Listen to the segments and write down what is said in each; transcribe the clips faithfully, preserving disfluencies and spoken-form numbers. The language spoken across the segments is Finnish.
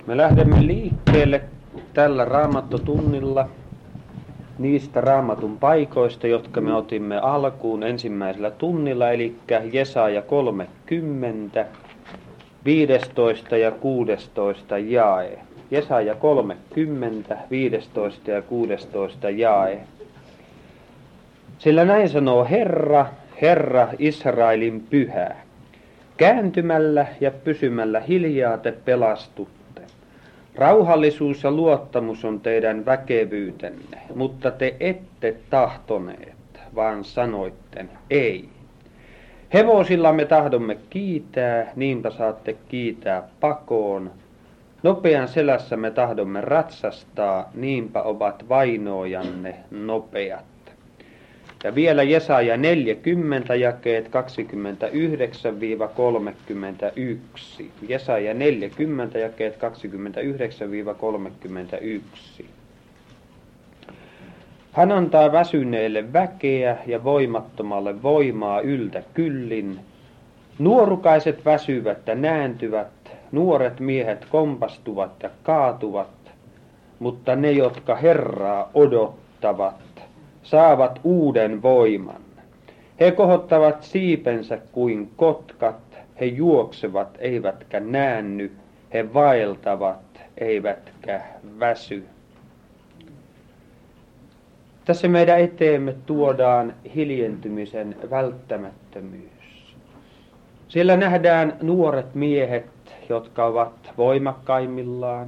Me lähdemme liikkeelle tällä raamattotunnilla niistä raamatun paikoista, jotka me otimme alkuun ensimmäisellä tunnilla, eli Jesaja kolmekymmentä, viidestoista ja kuudestoista jae. Jesaja kolmekymmentä, viidestoista ja kuudestoista jae. Sillä näin sanoo Herra, Herra Israelin pyhä. Kääntymällä ja pysymällä hiljaa te pelastutte. Rauhallisuus ja luottamus on teidän väkevyytenne, mutta te ette tahtoneet, vaan sanoitte ei. Hevosilla me tahdomme kiitää, niinpä saatte kiitää pakoon. Nopean selässä me tahdomme ratsastaa, niinpä ovat vainoojanne nopeat. Ja vielä Jesaja neljäkymmentä jakeet kaksikymmentäyhdeksän kolmekymmentäyksi. Jesaja neljäkymmentä jakeet kaksikymmentäyhdeksän kolmekymmentäyksi. Hän antaa väsyneelle väkeä ja voimattomalle voimaa yltä kyllin. Nuorukaiset väsyvät ja nääntyvät, nuoret miehet kompastuvat ja kaatuvat, mutta ne, jotka Herraa odottavat, saavat uuden voiman. He kohottavat siipensä kuin kotkat, he juoksevat eivätkä näänny, he vaeltavat eivätkä väsy. Tässä meidän eteemme tuodaan hiljentymisen välttämättömyys. Siellä nähdään nuoret miehet, jotka ovat voimakkaimmillaan,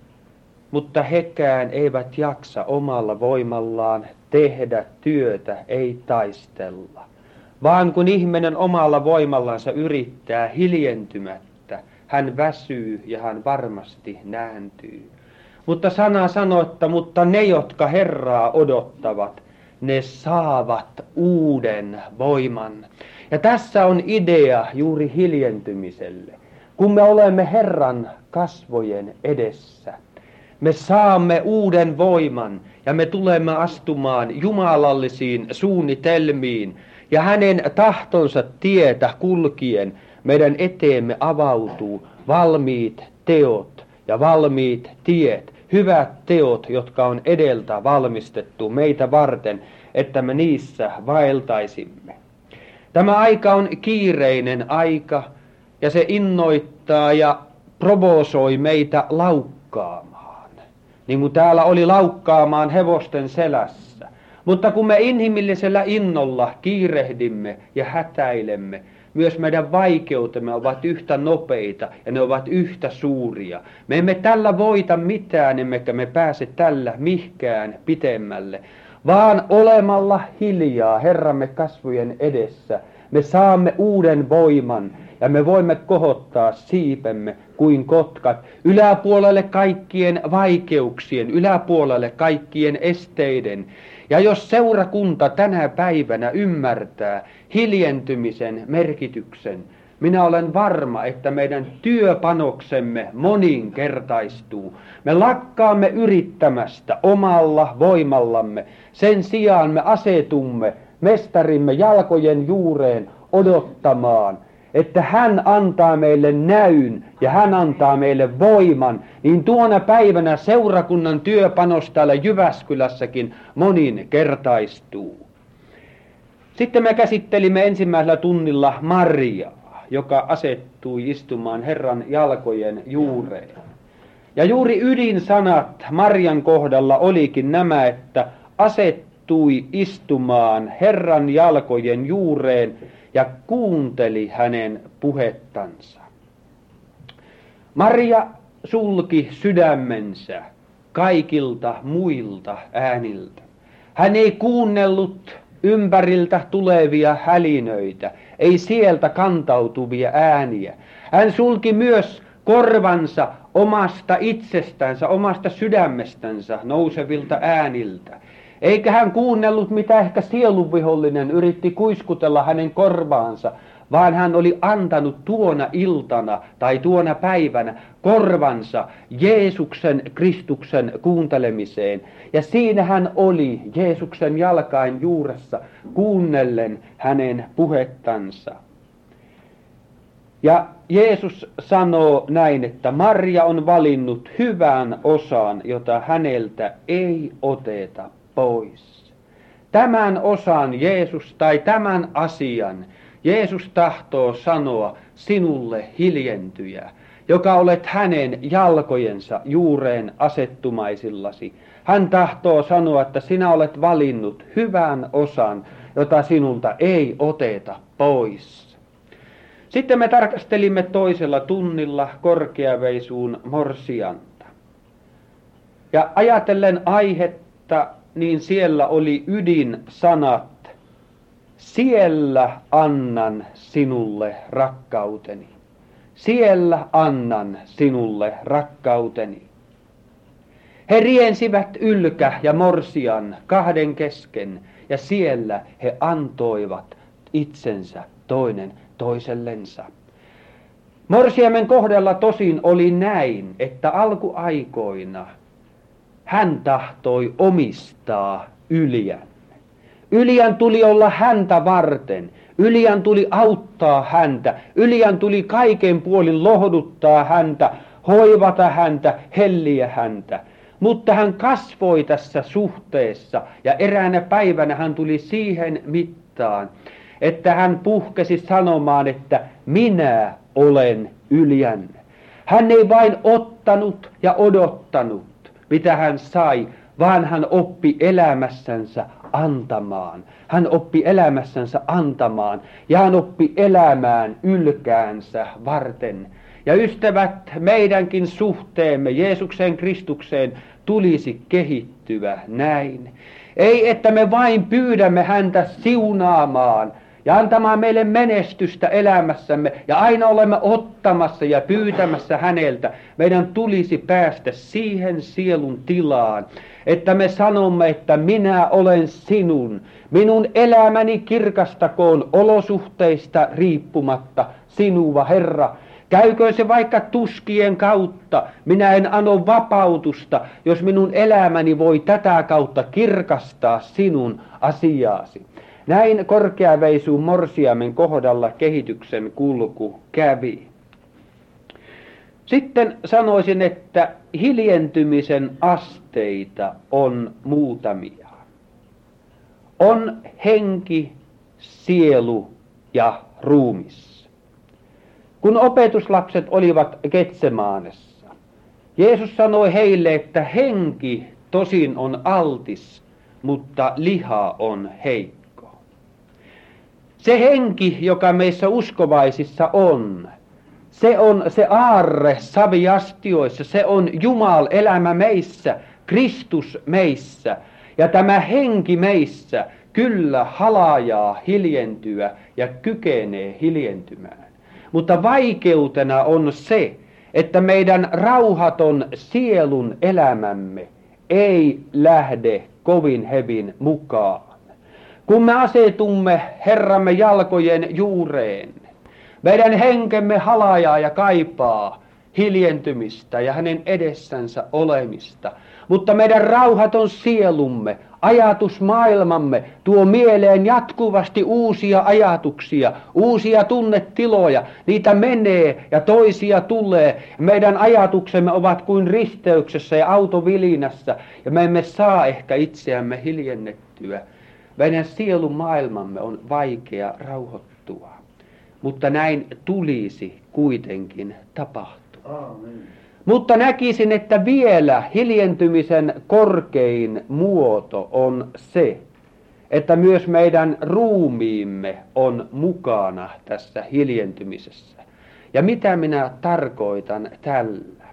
mutta hekään eivät jaksa omalla voimallaan tehdä työtä, ei taistella. Vaan kun ihminen omalla voimallansa yrittää hiljentymättä, hän väsyy ja hän varmasti nääntyy. Mutta sana sanoo, että mutta ne, jotka Herraa odottavat, ne saavat uuden voiman. Ja tässä on idea juuri hiljentymiselle. Kun me olemme Herran kasvojen edessä, me saamme uuden voiman ja me tulemme astumaan jumalallisiin suunnitelmiin ja hänen tahtonsa tietä kulkien meidän eteemme avautuu valmiit teot ja valmiit tiet, hyvät teot, jotka on edeltä valmistettu meitä varten, että me niissä vaeltaisimme. Tämä aika on kiireinen aika ja se innoittaa ja provosoi meitä laukkaamaan. Niin kuin täällä oli laukkaamaan hevosten selässä. Mutta kun me inhimillisellä innolla kiirehdimme ja hätäilemme, myös meidän vaikeutemme ovat yhtä nopeita ja ne ovat yhtä suuria. Me emme tällä voita mitään, emmekä me pääse tällä mihkään pitemmälle, vaan olemalla hiljaa Herramme kasvojen edessä me saamme uuden voiman ja me voimme kohottaa siipemme kuin kotkat yläpuolelle kaikkien vaikeuksien, yläpuolelle kaikkien esteiden. Ja jos seurakunta tänä päivänä ymmärtää hiljentymisen merkityksen, minä olen varma, että meidän työpanoksemme moninkertaistuu. Me lakkaamme yrittämästä omalla voimallamme. Sen sijaan me asetumme mestarimme jalkojen juureen odottamaan, että hän antaa meille näyn ja hän antaa meille voiman, niin tuona päivänä seurakunnan työpanos täällä Jyväskylässäkin moninkertaistuu. Sitten me käsittelimme ensimmäisellä tunnilla Mariaa, joka asettui istumaan Herran jalkojen juureen. Ja juuri ydinsanat Marian kohdalla olikin nämä, että asettui istumaan Herran jalkojen juureen ja kuunteli hänen puhettansa. Maria sulki sydämensä kaikilta muilta ääniltä. Hän ei kuunnellut ympäriltä tulevia hälinöitä, ei sieltä kantautuvia ääniä. Hän sulki myös korvansa omasta itsestänsä, omasta sydämestänsä nousevilta ääniltä. Eikä hän kuunnellut, mitä ehkä sielunvihollinen yritti kuiskutella hänen korvaansa, vaan hän oli antanut tuona iltana tai tuona päivänä korvansa Jeesuksen Kristuksen kuuntelemiseen. Ja siinä hän oli Jeesuksen jalkain juuressa kuunnellen hänen puhettansa. Ja Jeesus sanoo näin, että Maria on valinnut hyvän osan, jota häneltä ei oteta pois. Tämän osan Jeesus tai tämän asian Jeesus tahtoo sanoa sinulle hiljentyjä, joka olet hänen jalkojensa juureen asettumaisillasi. Hän tahtoo sanoa, että sinä olet valinnut hyvän osan, jota sinulta ei oteta pois. Sitten me tarkastelimme toisella tunnilla korkeaveisuun morsianta. Ja ajatellen aihetta, niin siellä oli ydinsanat. Siellä annan sinulle rakkauteni. Siellä annan sinulle rakkauteni. He riensivät Ylkä ja morsian kahden kesken, ja siellä he antoivat itsensä toinen toisellensa. Morsiamen kohdalla tosin oli näin, että alkuaikoina hän tahtoi omistaa Yljän. Yljän tuli olla häntä varten. Yljän tuli auttaa häntä. Yljän tuli kaiken puolin lohduttaa häntä, hoivata häntä, helliä häntä. Mutta hän kasvoi tässä suhteessa ja eräänä päivänä hän tuli siihen mittaan, että hän puhkesi sanomaan, että minä olen Yljän. Hän ei vain ottanut ja odottanut, mitä hän sai, vaan hän oppi elämässänsä antamaan. Hän oppi elämässänsä antamaan ja hän oppi elämään Ylkäänsä varten. Ja ystävät, meidänkin suhteemme Jeesukseen Kristukseen tulisi kehittyä näin. Ei, että me vain pyydämme häntä siunaamaan ja antamaan meille menestystä elämässämme ja aina olemme ottamassa ja pyytämässä häneltä. Meidän tulisi päästä siihen sielun tilaan, että me sanomme, että minä olen sinun. Minun elämäni kirkastakoon olosuhteista riippumatta sinua, Herra. Käyköön se vaikka tuskien kautta, minä en ano vapautusta, jos minun elämäni voi tätä kautta kirkastaa sinun asiaasi. Näin korkeaveisuun morsiamen kohdalla kehityksen kulku kävi. Sitten sanoisin, että hiljentymisen asteita on muutamia. On henki, sielu ja ruumis. Kun opetuslapset olivat Getsemaanessa, Jeesus sanoi heille, että henki tosin on altis, mutta liha on heikko. Se henki, joka meissä uskovaisissa on, se on se aarre saviastioissa, se on Jumal elämä meissä, Kristus meissä. Ja tämä henki meissä kyllä halajaa hiljentyä ja kykenee hiljentymään. Mutta vaikeutena on se, että meidän rauhaton sielun elämämme ei lähde kovin hevin mukaan. Kun me asetumme Herramme jalkojen juureen, meidän henkemme halajaa ja kaipaa hiljentymistä ja hänen edessänsä olemista. Mutta meidän rauhaton sielumme, ajatusmaailmamme tuo mieleen jatkuvasti uusia ajatuksia, uusia tunnetiloja. Niitä menee ja toisia tulee. Meidän ajatuksemme ovat kuin risteyksessä ja autovilinässä ja me emme saa ehkä itseämme hiljennettyä. Meidän sielun maailmamme on vaikea rauhoittua, mutta näin tulisi kuitenkin tapahtua. Aamen. Mutta näkisin, että vielä hiljentymisen korkein muoto on se, että myös meidän ruumiimme on mukana tässä hiljentymisessä. Ja mitä minä tarkoitan tällä?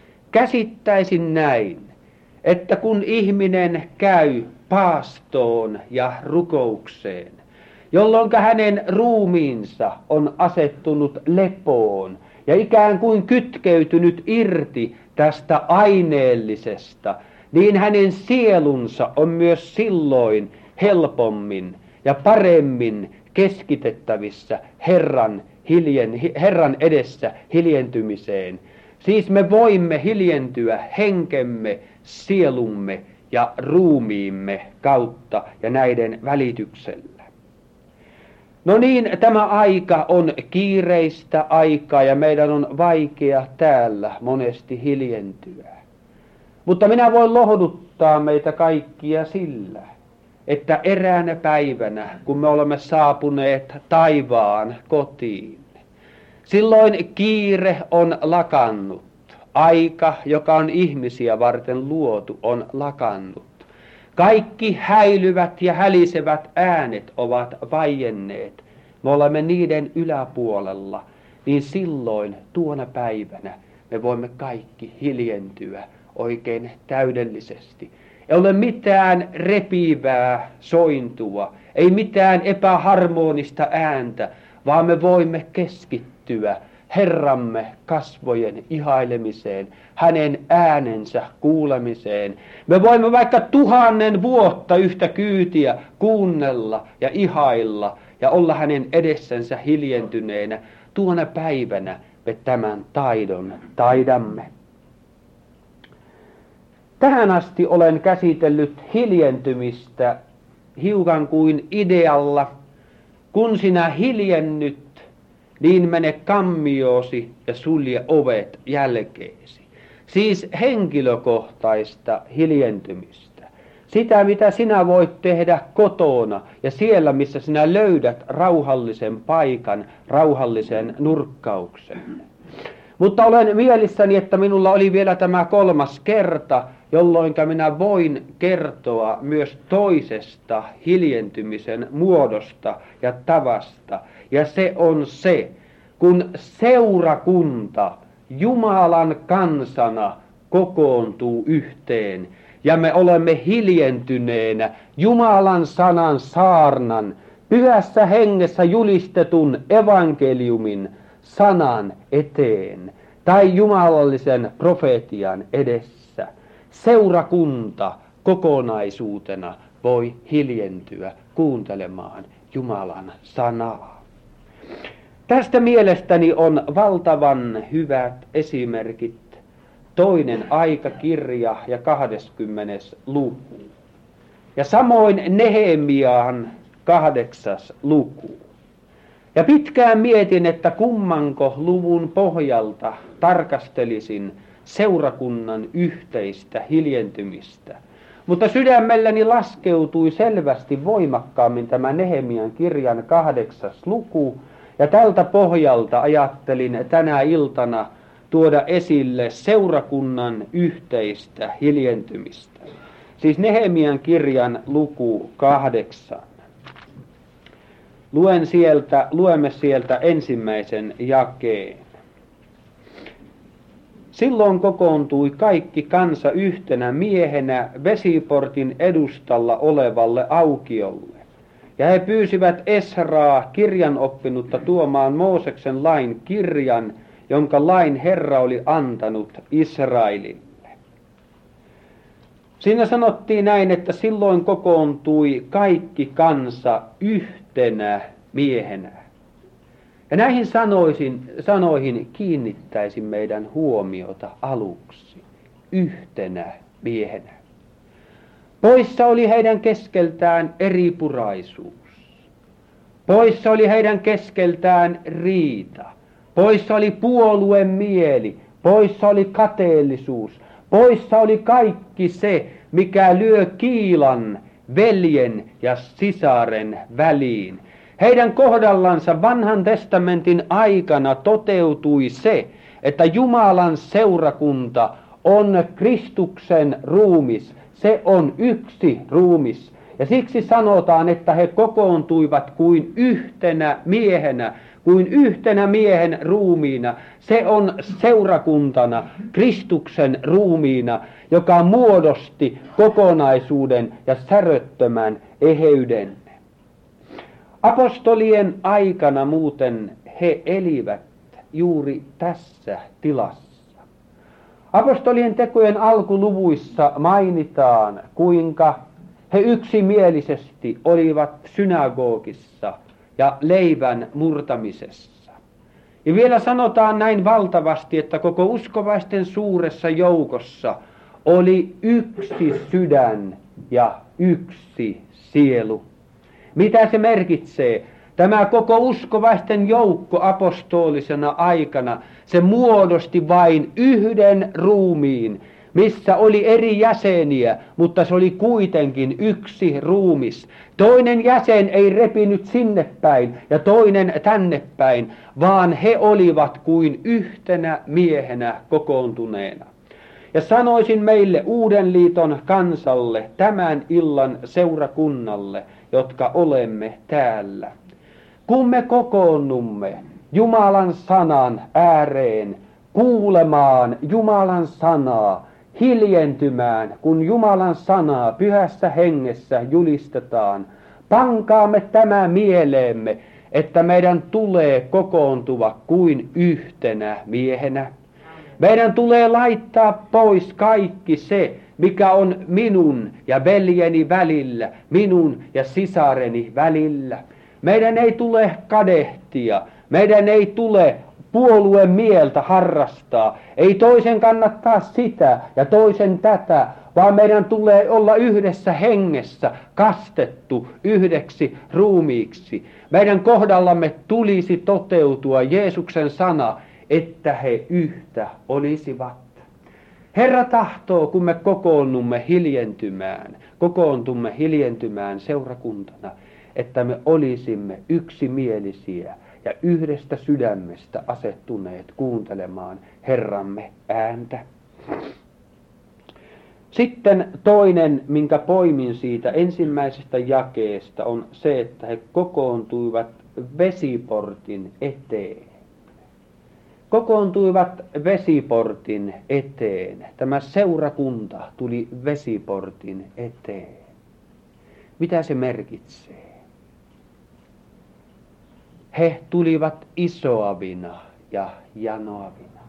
Käsittäisin näin, että kun ihminen käy paastoon ja rukoukseen, jolloin hänen ruumiinsa on asettunut lepoon ja ikään kuin kytkeytynyt irti tästä aineellisesta, niin hänen sielunsa on myös silloin helpommin ja paremmin keskitettävissä Herran, hiljen, Herran edessä hiljentymiseen. Siis me voimme hiljentyä henkemme, sielumme ja ruumiimme kautta ja näiden välityksellä. No niin, tämä aika on kiireistä aikaa ja meidän on vaikea täällä monesti hiljentyä. Mutta minä voin lohduttaa meitä kaikkia sillä, että eräänä päivänä, kun me olemme saapuneet taivaan kotiin, silloin kiire on lakannut. Aika, joka on ihmisiä varten luotu, on lakannut. Kaikki häilyvät ja hälisevät äänet ovat vaienneet. Me olemme niiden yläpuolella, niin silloin tuona päivänä me voimme kaikki hiljentyä oikein täydellisesti. Ei ole mitään repivää sointua, ei mitään epäharmonista ääntä, vaan me voimme keskittyä Herramme kasvojen ihailemiseen, hänen äänensä kuulemiseen. Me voimme vaikka tuhannen vuotta yhtä kyytiä kuunnella ja ihailla ja olla hänen edessänsä hiljentyneenä. Tuona päivänä me tämän taidon taidamme. Tähän asti olen käsitellyt hiljentymistä hiukan kuin idealla, kun sinä hiljennyt, niin mene kammioosi ja sulje ovet jälkeesi. Siis henkilökohtaista hiljentymistä. Sitä, mitä sinä voit tehdä kotona ja siellä, missä sinä löydät rauhallisen paikan, rauhallisen nurkkauksen. Mutta olen mielissäni, että minulla oli vielä tämä kolmas kerta, jolloin minä voin kertoa myös toisesta hiljentymisen muodosta ja tavasta. Ja se on se, kun seurakunta Jumalan kansana kokoontuu yhteen ja me olemme hiljentyneenä Jumalan sanan saarnan, pyhässä hengessä julistetun evankeliumin sanan eteen tai jumalallisen profetian edessä. Seurakunta kokonaisuutena voi hiljentyä kuuntelemaan Jumalan sanaa. Tästä mielestäni on valtavan hyvät esimerkit toinen aikakirja ja kahdeskymmenes luku. Ja samoin Nehemian kahdeksas luku. Ja pitkään mietin, että kummanko luvun pohjalta tarkastelisin seurakunnan yhteistä hiljentymistä. Mutta sydämelläni laskeutui selvästi voimakkaammin tämä Nehemian kirjan kahdeksas luku, ja tältä pohjalta ajattelin tänä iltana tuoda esille seurakunnan yhteistä hiljentymistä. Siis Nehemian kirjan luku kahdeksan. Luen sieltä, luemme sieltä ensimmäisen jakeen. Silloin kokoontui kaikki kansa yhtenä miehenä vesiportin edustalla olevalle aukiolle. Ja he pyysivät Esraa kirjanoppinutta tuomaan Mooseksen lain kirjan, jonka lain Herra oli antanut Israelille. Siinä sanottiin näin, että silloin kokoontui kaikki kansa yhtenä miehenä. Ja näihin sanoisin, sanoihin kiinnittäisin meidän huomiota aluksi. Yhtenä miehenä. Poissa oli heidän keskeltään eripuraisuus. Poissa oli heidän keskeltään riita. Poissa oli puolueen mieli. Poissa oli kateellisuus. Poissa oli kaikki se, mikä lyö kiilan veljen ja sisaren väliin. Heidän kohdallansa vanhan testamentin aikana toteutui se, että Jumalan seurakunta on Kristuksen ruumis. Se on yksi ruumis. Ja siksi sanotaan, että he kokoontuivat kuin yhtenä miehenä, kuin yhtenä miehen ruumiina. Se on seurakuntana, Kristuksen ruumiina, joka muodosti kokonaisuuden ja säröttömän eheyden. Apostolien aikana muuten he elivät juuri tässä tilassa. Apostolien tekojen alkuluvuissa mainitaan, kuinka he yksimielisesti olivat synagogissa ja leivän murtamisessa. Ja vielä sanotaan näin valtavasti, että koko uskovaisten suuressa joukossa oli yksi sydän ja yksi sielu. Mitä se merkitsee? Tämä koko uskovaisten joukko apostolisena aikana, se muodosti vain yhden ruumiin, missä oli eri jäseniä, mutta se oli kuitenkin yksi ruumis. Toinen jäsen ei repinyt sinne päin ja toinen tänne päin, vaan he olivat kuin yhtenä miehenä kokoontuneena. Ja sanoisin meille Uuden liiton kansalle, tämän illan seurakunnalle, jotka olemme täällä. Kun me kokoonnumme Jumalan sanan ääreen, kuulemaan Jumalan sanaa, hiljentymään, kun Jumalan sanaa pyhässä hengessä julistetaan, pankaamme tämä mieleemme, että meidän tulee kokoontua kuin yhtenä miehenä. Meidän tulee laittaa pois kaikki se, mikä on minun ja veljeni välillä, minun ja sisareni välillä. Meidän ei tule kadehtia, meidän ei tule puolueen mieltä harrastaa, ei toisen kannattaa sitä ja toisen tätä, vaan meidän tulee olla yhdessä hengessä kastettu yhdeksi ruumiiksi. Meidän kohdallamme tulisi toteutua Jeesuksen sana, että he yhtä olisivat. Herra tahtoo, kun me kokoonnumme hiljentymään, kokoontumme hiljentymään seurakuntana, että me olisimme yksimielisiä ja yhdestä sydämestä asettuneet kuuntelemaan Herramme ääntä. Sitten toinen, minkä poimin siitä ensimmäisestä jakeesta, on se, että he kokoontuivat vesiportin eteen. Kokoontuivat vesiportin eteen. Tämä seurakunta tuli vesiportin eteen. Mitä se merkitsee? He tulivat isoavina ja janoavina.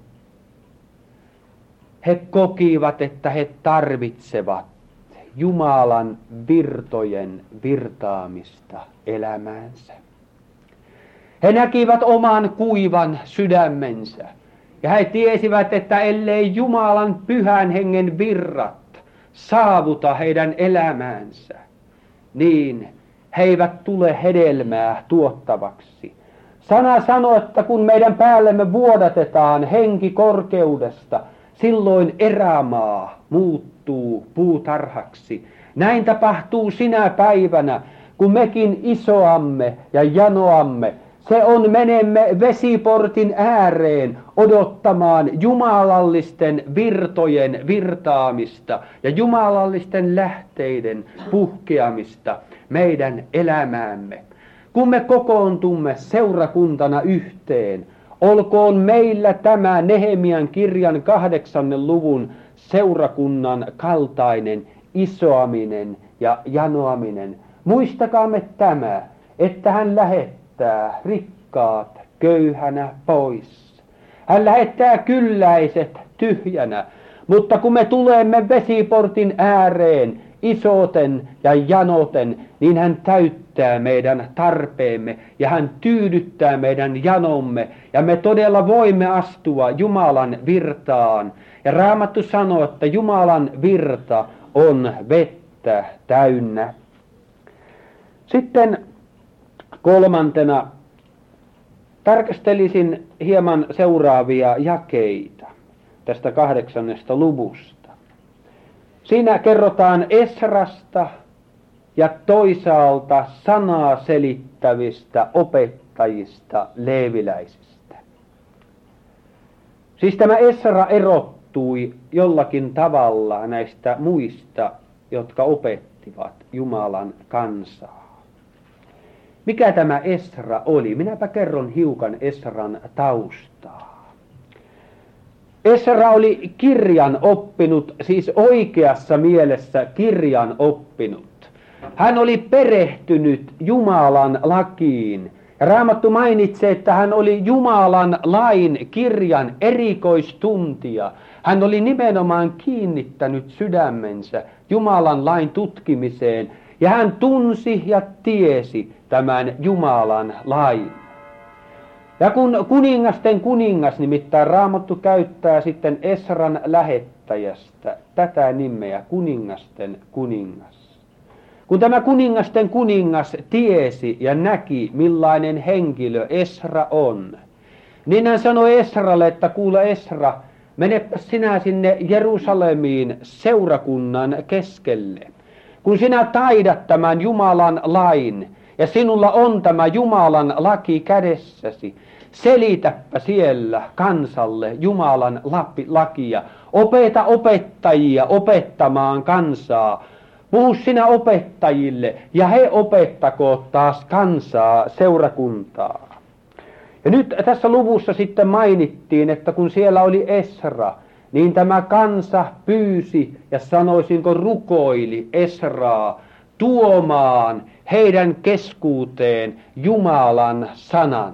He kokivat, että he tarvitsevat Jumalan virtojen virtaamista elämäänsä. He näkivät oman kuivan sydämensä ja he tiesivät, että ellei Jumalan pyhän hengen virrat saavuta heidän elämäänsä, niin he eivät tule hedelmää tuottavaksi. Sana sanoo, että kun meidän päällemme vuodatetaan henki korkeudesta, silloin erämaa muuttuu puutarhaksi. Näin tapahtuu sinä päivänä, kun mekin isoamme ja janoamme. Se on menemme vesiportin ääreen odottamaan jumalallisten virtojen virtaamista ja jumalallisten lähteiden puhkeamista meidän elämäämme. Kun me kokoontumme seurakuntana yhteen, olkoon meillä tämä Nehemian kirjan kahdeksannen luvun seurakunnan kaltainen isoaminen ja janoaminen. Muistakaamme tämä, että hän lähettää rikkaat köyhänä pois. Hän lähettää kylläiset tyhjänä, mutta kun me tulemme vesiportin ääreen isoten ja janoten, niin hän täyttää meidän tarpeemme ja hän tyydyttää meidän janomme ja me todella voimme astua Jumalan virtaan. Ja Raamattu sanoo, että Jumalan virta on vettä täynnä. Sitten kolmantena tarkastelisin hieman seuraavia jakeita tästä kahdeksannesta luvusta. Siinä kerrotaan Esrasta ja toisaalta sanaa selittävistä opettajista leeviläisistä. Siis tämä Esra erottui jollakin tavalla näistä muista, jotka opettivat Jumalan kansaa. Mikä tämä Esra oli? Minäpä kerron hiukan Esran taustaa. Esra oli kirjan oppinut, siis oikeassa mielessä kirjan oppinut. Hän oli perehtynyt Jumalan lakiin. Raamattu mainitsee, että hän oli Jumalan lain kirjan erikoistuntija. Hän oli nimenomaan kiinnittänyt sydämensä Jumalan lain tutkimiseen ja hän tunsi ja tiesi tämän Jumalan lain. Ja kun kuningasten kuningas, nimittäin Raamattu käyttää sitten Esran lähettäjästä tätä nimeä, kuningasten kuningas. Kun tämä kuningasten kuningas tiesi ja näki, millainen henkilö Esra on, niin hän sanoi Esralle, että kuule Esra, menepä sinä sinne Jerusalemiin seurakunnan keskelle. Kun sinä taidat tämän Jumalan lain ja sinulla on tämä Jumalan laki kädessäsi, selitäpä siellä kansalle Jumalan lakia. Opeta opettajia opettamaan kansaa. Puhu sinä opettajille ja he opettakoot taas kansaa, seurakuntaa. Ja nyt tässä luvussa sitten mainittiin, että kun siellä oli Esra, niin tämä kansa pyysi ja sanoisinko rukoili Esraa tuomaan heidän keskuuteen Jumalan sanan.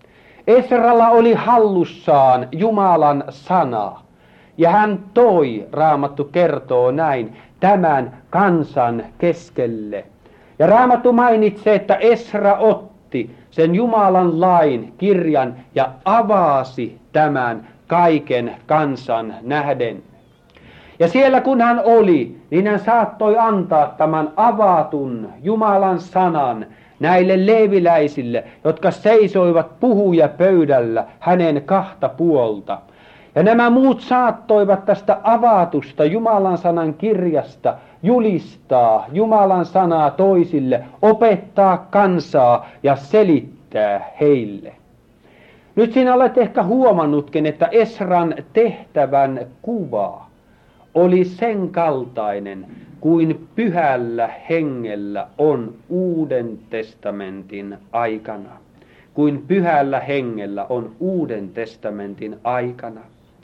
Esralla oli hallussaan Jumalan sana ja hän toi, Raamattu kertoo näin, tämän kansan keskelle. Ja Raamattu mainitsee, että Esra otti sen Jumalan lain kirjan ja avasi tämän kaiken kansan nähden. Ja siellä kun hän oli, niin hän saattoi antaa tämän avatun Jumalan sanan näille leeviläisille, jotka seisoivat puhujapöydällä hänen kahta puolta. Ja nämä muut saattoivat tästä avatusta Jumalan sanan kirjasta julistaa Jumalan sanaa toisille, opettaa kansaa ja selittää heille. Nyt sinä olet ehkä huomannutkin, että Esran tehtävän kuva oli sen kaltainen kuin pyhällä hengellä on Uuden testamentin aikana. Kuin pyhällä hengellä on Uuden testamentin aikana.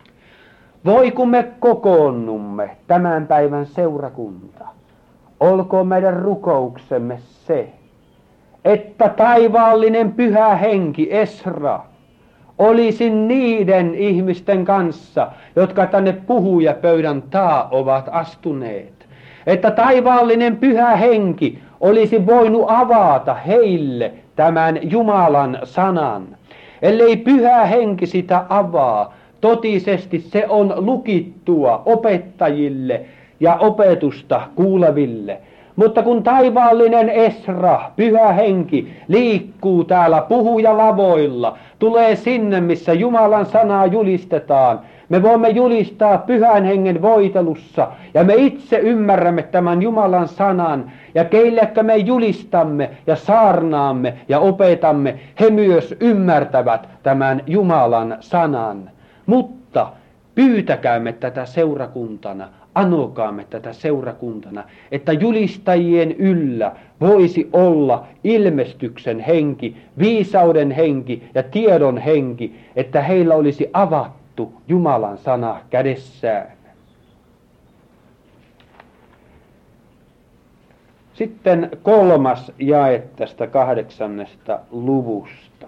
Voi kun me kokoonnumme tämän päivän seurakunta, olkoon meidän rukouksemme se, että taivaallinen pyhä henki Esra olisi niiden ihmisten kanssa, jotka tänne puhujapöydän taa ovat astuneet. Että taivaallinen pyhä henki olisi voinut avata heille tämän Jumalan sanan. Ellei pyhä henki sitä avaa, totisesti se on lukittua opettajille ja opetusta kuuleville. Mutta kun taivaallinen Esra, pyhä henki, liikkuu täällä puhujalavoilla, tulee sinne, missä Jumalan sanaa julistetaan, me voimme julistaa pyhän hengen voitelussa ja me itse ymmärrämme tämän Jumalan sanan ja keillekä me julistamme ja saarnaamme ja opetamme, he myös ymmärtävät tämän Jumalan sanan. Mutta pyytäkäämme tätä seurakuntana, anokaamme tätä seurakuntana, että julistajien yllä voisi olla ilmestyksen henki, viisauden henki ja tiedon henki, että heillä olisi avattu Jumalan sana kädessään. Sitten kolmas jae tästä kahdeksannesta luvusta.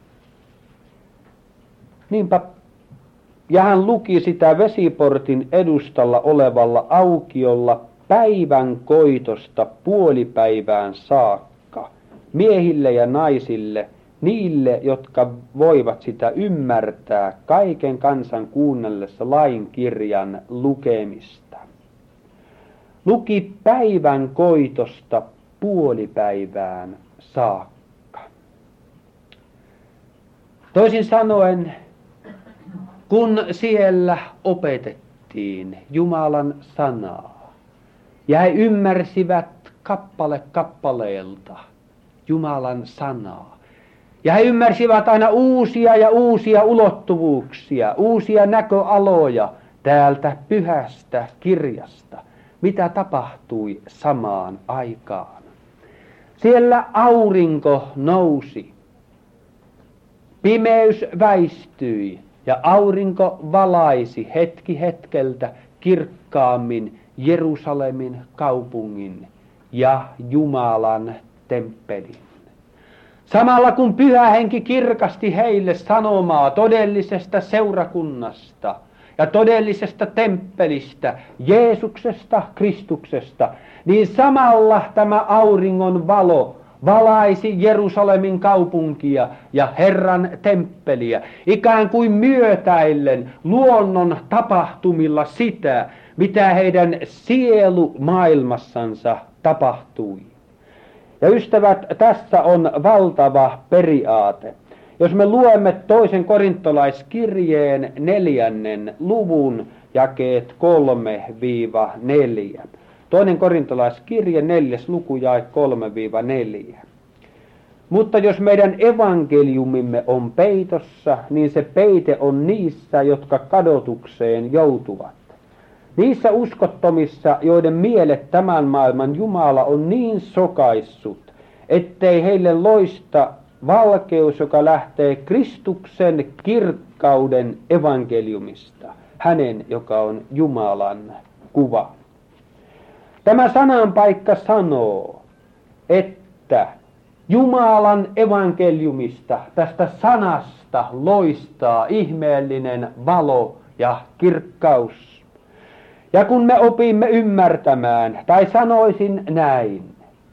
Niinpä, ja hän luki sitä vesiportin edustalla olevalla aukiolla päivän koitosta puolipäivään saakka, miehille ja naisille, niille, jotka voivat sitä ymmärtää kaiken kansan kuunnellessa lain kirjan lukemista. Luki päivän koitosta puolipäivään saakka. Toisin sanoen, kun siellä opetettiin Jumalan sanaa ja he ymmärsivät kappale kappaleelta Jumalan sanaa ja he ymmärsivät aina uusia ja uusia ulottuvuuksia, uusia näköaloja täältä pyhästä kirjasta, mitä tapahtui samaan aikaan. Siellä aurinko nousi, pimeys väistyi. Ja aurinko valaisi hetki hetkeltä kirkkaammin Jerusalemin kaupungin ja Jumalan temppelin. Samalla kun pyhä henki kirkasti heille sanomaa todellisesta seurakunnasta ja todellisesta temppelistä, Jeesuksesta, Kristuksesta, niin samalla tämä auringon valo valaisi Jerusalemin kaupunkia ja Herran temppeliä, ikään kuin myötäillen luonnon tapahtumilla sitä, mitä heidän sielumaailmassansa tapahtui. Ja ystävät, tässä on valtava periaate. Jos me luemme toisen korintolaiskirjeen neljännen luvun jakeet kolme neljä. Toinen korintolaiskirje neljäs luku jae kolme neljä. Mutta jos meidän evankeliumimme on peitossa, niin se peite on niissä, jotka kadotukseen joutuvat. Niissä uskottomissa, joiden mielet tämän maailman Jumala on niin sokaissut, ettei heille loista valkeus, joka lähtee Kristuksen kirkkauden evankeliumista, hänen, joka on Jumalan kuva. Tämä sananpaikka sanoo, että Jumalan evankeliumista, tästä sanasta loistaa ihmeellinen valo ja kirkkaus. Ja kun me opimme ymmärtämään, tai sanoisin näin,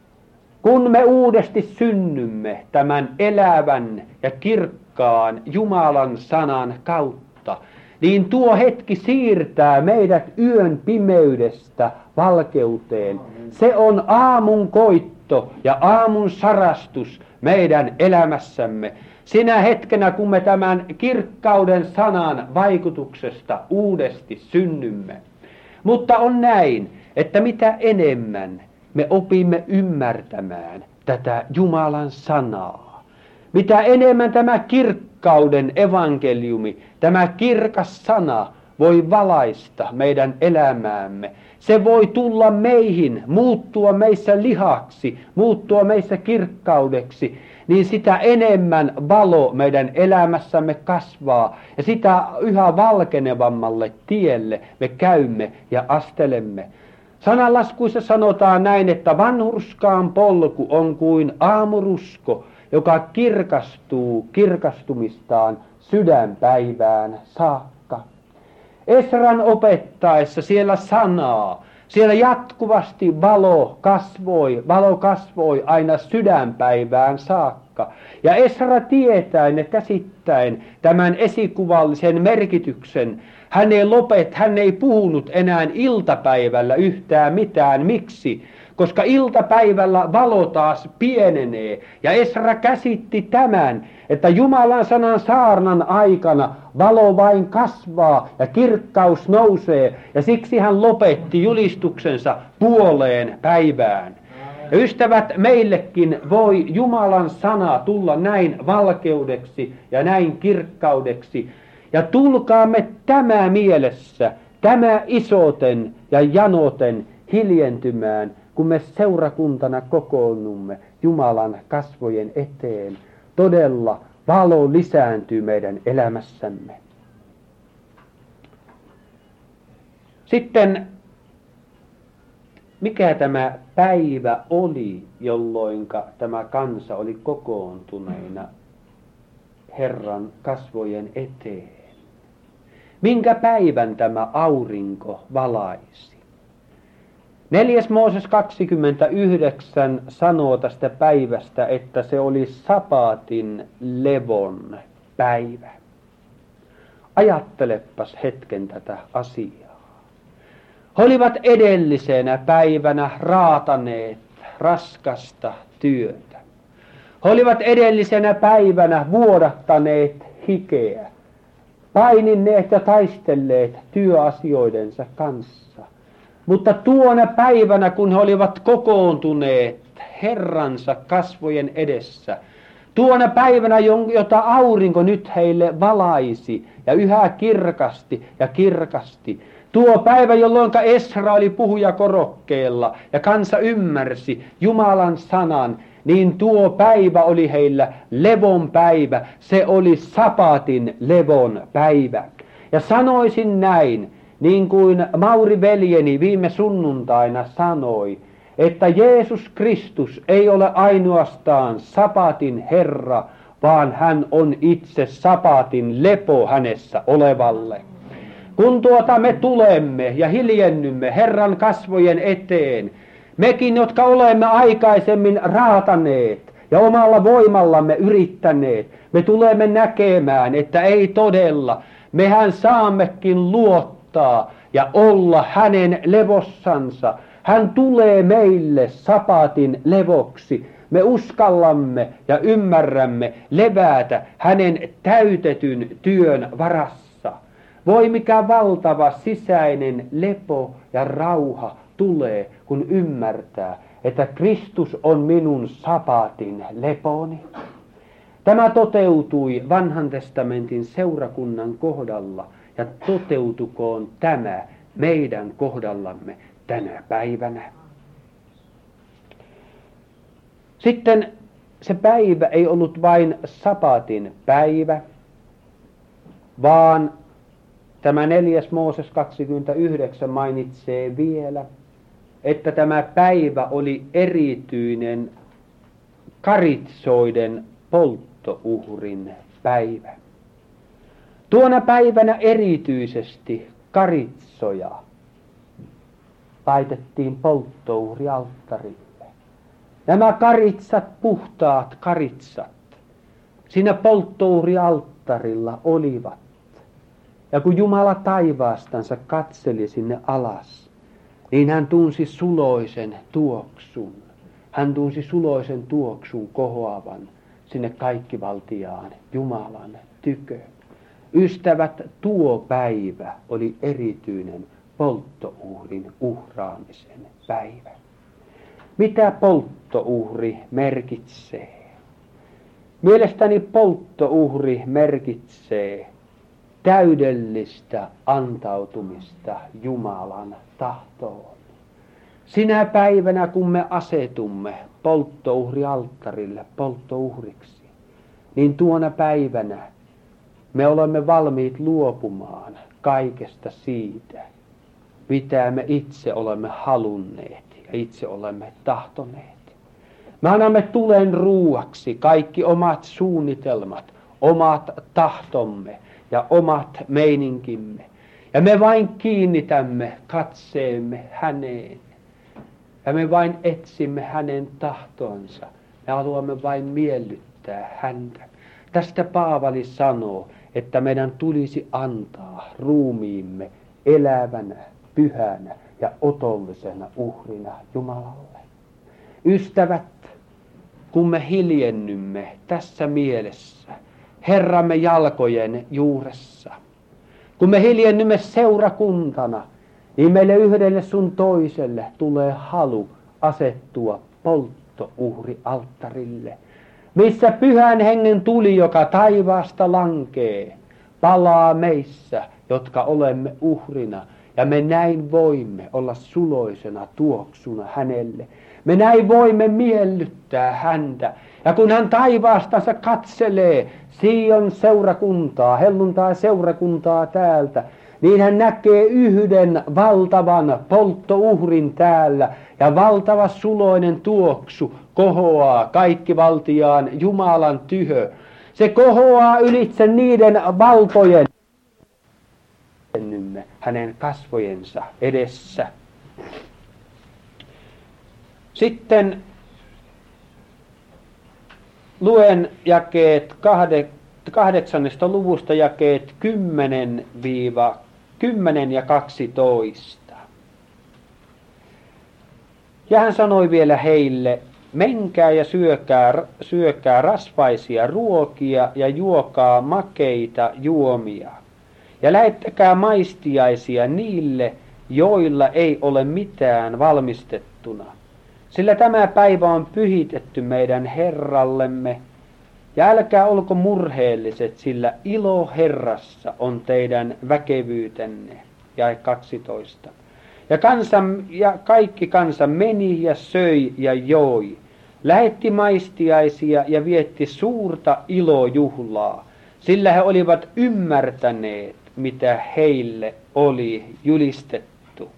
kun me uudesti synnymme tämän elävän ja kirkkaan Jumalan sanan kautta, niin tuo hetki siirtää meidät yön pimeydestä valkeuteen. Se on aamun koitto ja aamun sarastus meidän elämässämme. Sinä hetkenä, kun me tämän kirkkauden sanan vaikutuksesta uudesti synnymme. Mutta on näin, että mitä enemmän me opimme ymmärtämään tätä Jumalan sanaa, mitä enemmän tämä kirkkauden evankeliumi, tämä kirkas sana voi valaista meidän elämäämme. Se voi tulla meihin, muuttua meissä lihaksi, muuttua meissä kirkkaudeksi, niin sitä enemmän valo meidän elämässämme kasvaa ja sitä yhä valkenevammalle tielle me käymme ja astelemme. Sananlaskuissa sanotaan näin, että vanhurskaan polku on kuin aamurusko, joka kirkastuu kirkastumistaan sydänpäivään saakka. Esran opettaessa siellä sanaa, siellä jatkuvasti valo kasvoi, valo kasvoi aina sydänpäivään saakka. Ja Esra tietäen ja käsittäen tämän esikuvallisen merkityksen, hän ei lopet, hän ei puhunut enää iltapäivällä yhtään mitään. Miksi? Koska iltapäivällä valo taas pienenee. Ja Esra käsitti tämän, että Jumalan sanan saarnan aikana valo vain kasvaa ja kirkkaus nousee. Ja siksi hän lopetti julistuksensa puoleen päivään. Ja ystävät, meillekin voi Jumalan sana tulla näin valkeudeksi ja näin kirkkaudeksi. Ja tulkaamme tämä mielessä, tämä isoten ja janoten hiljentymään, kun me seurakuntana kokoonnumme Jumalan kasvojen eteen. Todella valo lisääntyy meidän elämässämme. Sitten, mikä tämä päivä oli, jolloinka tämä kansa oli kokoontuneina Herran kasvojen eteen? Minkä päivän tämä aurinko valaisi? Neljäs Mooses kaksikymmentäyhdeksän sanoo tästä päivästä, että se oli sapatin levon päivä. Ajattelepas hetken tätä asiaa. He olivat edellisenä päivänä raataneet raskasta työtä. He olivat edellisenä päivänä vuodattaneet hikeä, paininneet ja taistelleet työasioidensa kanssa. Mutta tuona päivänä, kun he olivat kokoontuneet Herransa kasvojen edessä, tuona päivänä, jota aurinko nyt heille valaisi ja yhä kirkasti ja kirkasti, tuo päivä, jolloin Esra oli puhujakorokkeella ja kansa ymmärsi Jumalan sanan, niin tuo päivä oli heillä levon päivä, se oli sapatin levon päivä. Ja sanoisin näin, niin kuin Mauri veljeni viime sunnuntaina sanoi, että Jeesus Kristus ei ole ainoastaan sapatin Herra, vaan hän on itse sapatin lepo hänessä olevalle. Kun tuota me tulemme ja hiljennymme Herran kasvojen eteen, mekin, jotka olemme aikaisemmin raataneet ja omalla voimallamme yrittäneet, me tulemme näkemään, että ei todella, mehän saammekin luottaa ja olla hänen levossansa. Hän tulee meille sapatin levoksi. Me uskallamme ja ymmärrämme levätä hänen täytetyn työn varassa. Voi mikä valtava sisäinen lepo ja rauha tulee, kun ymmärtää, että Kristus on minun sapatin leponi. Tämä toteutui Vanhan testamentin seurakunnan kohdalla ja toteutukoon tämä meidän kohdallamme tänä päivänä. Sitten se päivä ei ollut vain sapatin päivä, vaan tämä neljäs Mooses kaksikymmentäyhdeksän mainitsee vielä, että tämä päivä oli erityinen karitsoiden polttouhrin päivä. Tuona päivänä erityisesti karitsoja laitettiin polttouhrialttarille. Nämä karitsat, puhtaat karitsat, siinä polttouhrialttarilla olivat. Ja kun Jumala taivaastansa katseli sinne alas, niin hän tunsi suloisen tuoksun. Hän tunsi suloisen tuoksun kohoavan sinne kaikkivaltiaan Jumalan tykö. Ystävät, tuo päivä oli erityinen polttouhrin uhraamisen päivä. Mitä polttouhri merkitsee? Mielestäni polttouhri merkitsee täydellistä antautumista Jumalan tahtoon. Sinä päivänä, kun me asetumme polttouhrialttarille polttouhriksi, niin tuona päivänä me olemme valmiit luopumaan kaikesta siitä, mitä me itse olemme halunneet ja itse olemme tahtoneet. Me annamme tulen ruuaksi kaikki omat suunnitelmat, omat tahtomme ja omat meininkimme. Ja me vain kiinnitämme katseemme häneen. Ja me vain etsimme hänen tahtonsa. Me haluamme vain miellyttää häntä. Tästä Paavali sanoo, että meidän tulisi antaa ruumiimme elävänä, pyhänä ja otollisena uhrina Jumalalle. Ystävät, kun me hiljennymme tässä mielessä Herramme jalkojen juuressa, kun me hiljennymme seurakuntana, niin meille yhdelle sun toiselle tulee halu asettua polttouhrialttarille, missä pyhän hengen tuli, joka taivaasta lankee, palaa meissä, jotka olemme uhrina. Ja me näin voimme olla suloisena tuoksuna hänelle. Me näin voimme miellyttää häntä. Ja kun hän taivaastansa katselee Sion seurakuntaa, helluntai seurakuntaa täältä, niin hän näkee yhden valtavan polttouhrin täällä. Ja valtava suloinen tuoksu kohoaa kaikkivaltiaan Jumalan tyhö. Se kohoaa ylitse niiden valtojen hänen kasvojensa edessä. Sitten luen jakeet kahdeksannesta luvusta jakeet kymmenen ja kaksitoista. Ja hän sanoi vielä heille, menkää ja syökää, syökää rasvaisia ruokia ja juokaa makeita juomia. Ja lähettäkää maistiaisia niille, joilla ei ole mitään valmistettuna. Sillä tämä päivä on pyhitetty meidän Herrallemme. Ja älkää olko murheelliset, sillä ilo Herrassa on teidän väkevyytenne. Jae kaksitoista. Ja, kansa, ja kaikki kansa meni ja söi ja joi. Lähetti maistiaisia ja vietti suurta ilojuhlaa, sillä he olivat ymmärtäneet, mitä heille oli julistettu.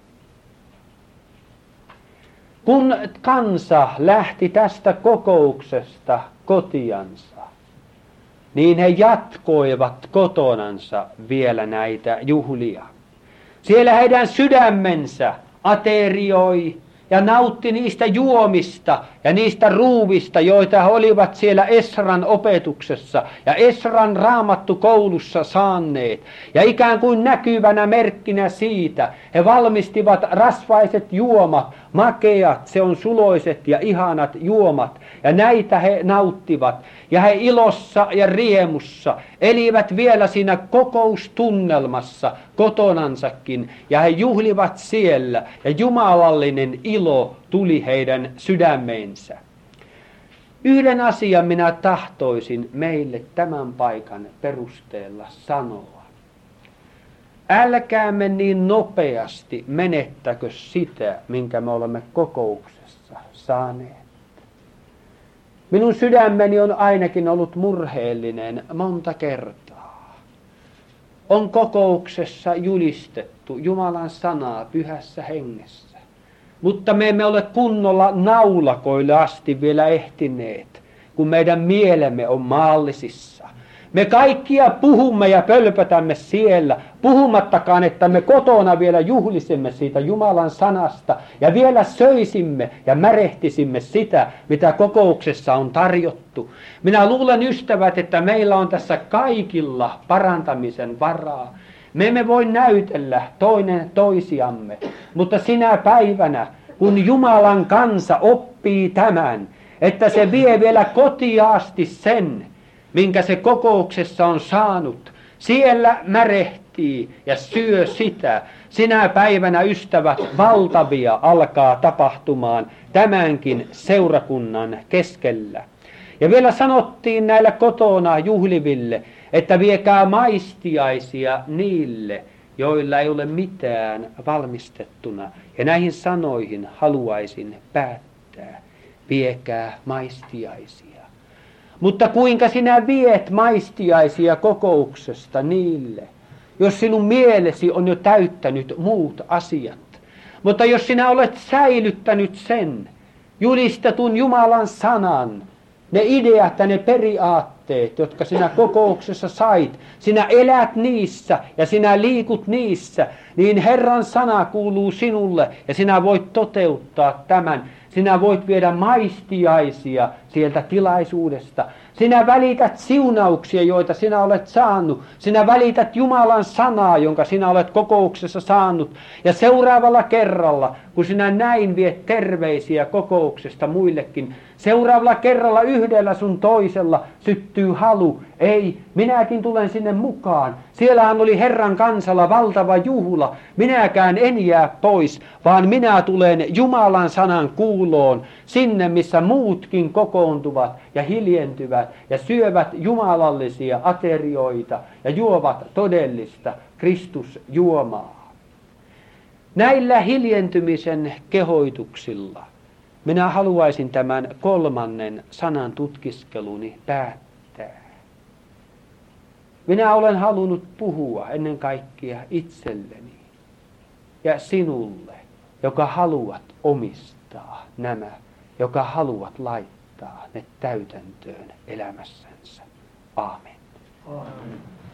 Kun kansa lähti tästä kokouksesta kotiansa, niin he jatkoivat kotonansa vielä näitä juhlia. Siellä heidän sydämensä aterioi ja nautti niistä juomista ja niistä ruuvista, joita he olivat siellä Esran opetuksessa ja Esran raamattukoulussa saanneet. Ja ikään kuin näkyvänä merkkinä siitä he valmistivat rasvaiset juomat, makeat, se on suloiset ja ihanat juomat. Ja näitä he nauttivat. Ja he ilossa ja riemussa elivät vielä siinä kokoustunnelmassa kotonansakin. Ja he juhlivat siellä ja jumalallinen ilo tuli heidän sydämeensä. Yhden asian minä tahtoisin meille tämän paikan perusteella sanoa. Älkäämme niin nopeasti menettäkö sitä, minkä me olemme kokouksessa saaneet. Minun sydämeni on ainakin ollut murheellinen monta kertaa. On kokouksessa julistettu Jumalan sanaa pyhässä hengessä. Mutta me emme ole kunnolla naulakoille asti vielä ehtineet, kun meidän mielemme on maallisissa. Me kaikkia puhumme ja pölpötämme siellä, puhumattakaan, että me kotona vielä juhlisimme siitä Jumalan sanasta ja vielä söisimme ja märehtisimme sitä, mitä kokouksessa on tarjottu. Minä luulen, ystävät, että meillä on tässä kaikilla parantamisen varaa. Me emme voi näytellä toinen toisiamme, mutta sinä päivänä, kun Jumalan kansa oppii tämän, että se vie vielä kotiaasti sen, minkä se kokouksessa on saanut, siellä märehtii ja syö sitä. Sinä päivänä, ystävät, valtavia alkaa tapahtumaan tämänkin seurakunnan keskellä. Ja vielä sanottiin näillä kotona juhliville, että viekää maistiaisia niille, joilla ei ole mitään valmistettuna. Ja näihin sanoihin haluaisin päättää. Viekää maistiaisia. Mutta kuinka sinä viet maistiaisia kokouksesta niille, jos sinun mielesi on jo täyttänyt muut asiat? Mutta jos sinä olet säilyttänyt sen julistetun Jumalan sanan, ne ideat ja ne periaatteet, jotka sinä kokouksessa sait, sinä elät niissä ja sinä liikut niissä, niin Herran sana kuuluu sinulle ja sinä voit toteuttaa tämän. Sinä voit viedä maistiaisia sieltä tilaisuudesta. Sinä välität siunauksia, joita sinä olet saanut. Sinä välität Jumalan sanaa, jonka sinä olet kokouksessa saanut. Ja seuraavalla kerralla, kun sinä näin viet terveisiä kokouksesta muillekin, seuraavalla kerralla yhdellä sun toisella syttyy halu. Ei, minäkin tulen sinne mukaan. Siellähän oli Herran kansalla valtava juhla. Minäkään en jää pois, vaan minä tulen Jumalan sanan kuuloon sinne, missä muutkin kokoontuvat ja hiljentyvät ja syövät jumalallisia aterioita ja juovat todellista Kristusjuomaa. Näillä hiljentymisen kehoituksilla minä haluaisin tämän kolmannen sanan tutkiskeluni päättää. Minä olen halunnut puhua ennen kaikkea itselleni ja sinulle, joka haluat omistaa nämä, joka haluat laittaa ne täytäntöön elämässänsä. Aamen. Aamen.